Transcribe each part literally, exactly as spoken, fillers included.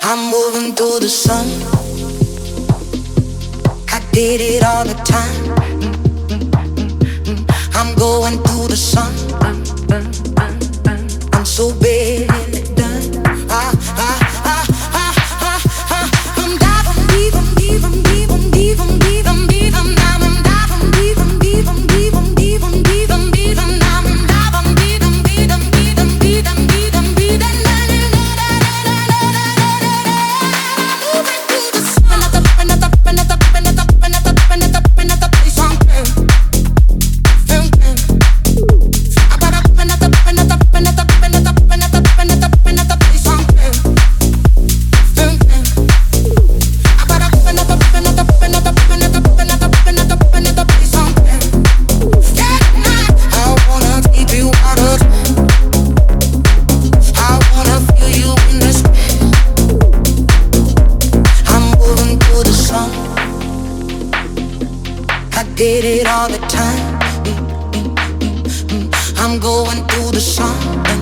I'm moving through the sun. I did it all the time. I'm going through the sun. I'm so bad and done. I, I, I, I, I, I, I'm diving deep, I'm deep, I'm deep, I'm deep, I'm deep, I'm deep, I'm down, I'm diving deep, I'm deep, I'm deep, I'm deep, I'm deep, I'm deep, I'm down, I'm diving deep, I'm deep, I'm deep, I'm deep, I'm deep, I'm deep, and did it all the time. I'm going through the sun.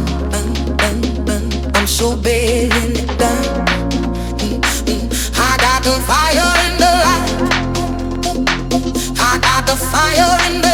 I'm so bad in it done. I got the fire in the light. I got the fire in the